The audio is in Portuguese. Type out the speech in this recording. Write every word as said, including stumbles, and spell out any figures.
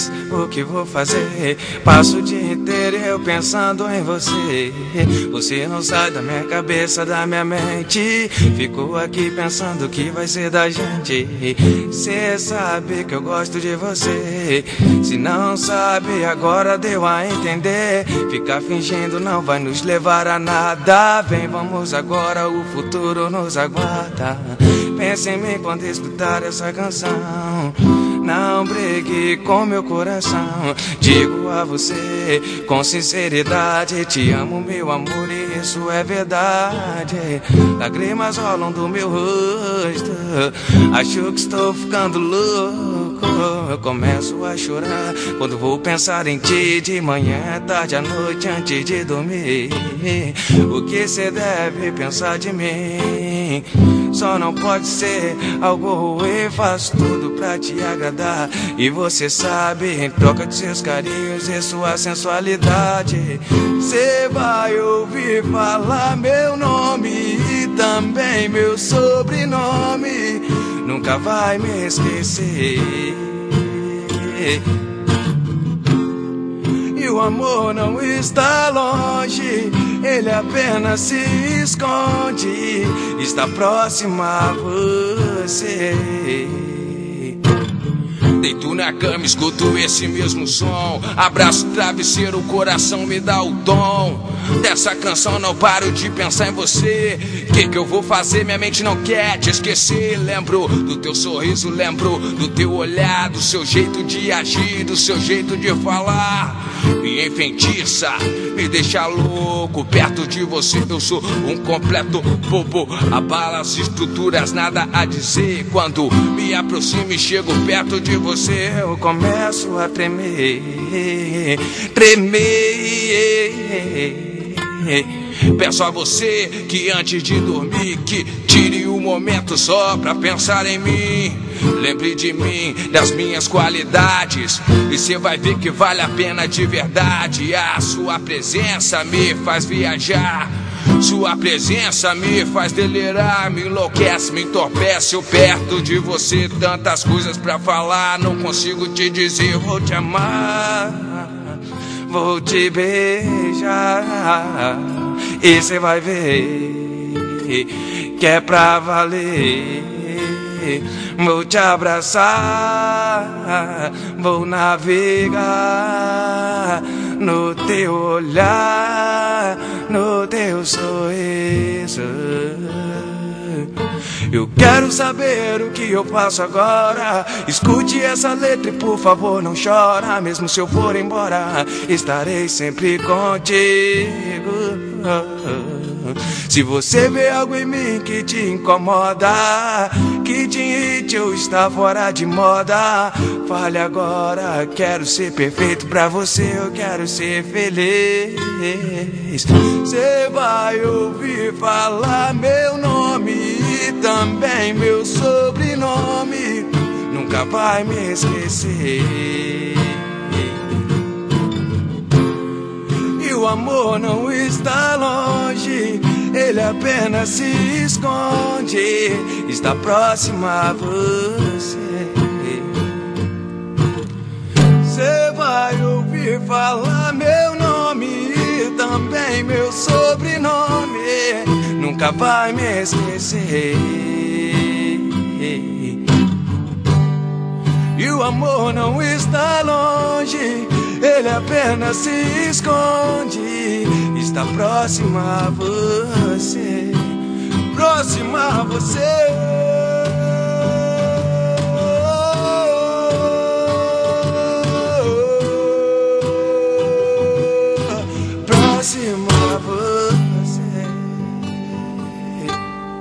feliz, o que vou fazer? Passo o dia inteiro eu pensando em você. Você não sai da minha cabeça, da minha mente. Fico aqui pensando o que vai ser da gente. Cê sabe que eu gosto de você. Se não sabe, agora deu a entender. Ficar fingindo não vai nos levar a nada. Vem, vamos agora, o futuro nos aguarda. Pense em mim quando escutar essa canção. Não brigue com meu coração. Digo a você com sinceridade: te amo, meu amor, e isso é verdade. Lágrimas rolam do meu rosto. Acho que estou ficando louco. Eu começo a chorar quando vou pensar em ti. De manhã, tarde, à noite, antes de dormir. O que cê deve pensar de mim? Só não pode ser algo ruim. Faço tudo pra te agradar, e você sabe, em troca de seus carinhos e sua sensualidade. Cê vai ouvir falar meu nome e também meu sobrenome. Nunca vai me esquecer. E o amor não está longe, ele apenas se esconde. Está próximo a você. Deito na cama, escuto esse mesmo som. Abraço o travesseiro, o coração me dá o tom dessa canção. Não paro de pensar em você. Que que eu vou fazer? Minha mente não quer te esquecer. Lembro do teu sorriso, lembro do teu olhar, do seu jeito de agir, do seu jeito de falar. Me enfeitiça, me deixa louco. Perto de você eu sou um completo bobo. Abala as estruturas, nada a dizer. Quando me aproximo e chego perto de você, eu começo a tremer, tremer. Peço a você que antes de dormir, que tire um momento só pra pensar em mim. Lembre de mim, das minhas qualidades, e cê vai ver que vale a pena de verdade. A sua presença me faz viajar. Sua presença me faz delirar, me enlouquece, me entorpece. Eu perto de você, tantas coisas pra falar. Não consigo te dizer, vou te amar, vou te beijar, e cê vai ver que é pra valer. Vou te abraçar, vou navegar no teu olhar, no teu sorriso. Eu quero saber o que eu faço agora. Escute essa letra e por favor não chora. Mesmo se eu for embora, estarei sempre contigo. Se você vê algo em mim que te incomoda, que te irrite ou está fora de moda, fale agora. Quero ser perfeito pra você, eu quero ser feliz. Você vai ouvir falar meu nome e também meu sobrenome. Nunca vai me esquecer. O amor não está longe, ele apenas se esconde. Está próximo a você. Você vai ouvir falar meu nome e também meu sobrenome. Nunca vai me esquecer. E o amor não está longe, ele apenas se esconde. Está próximo a você, próximo a você.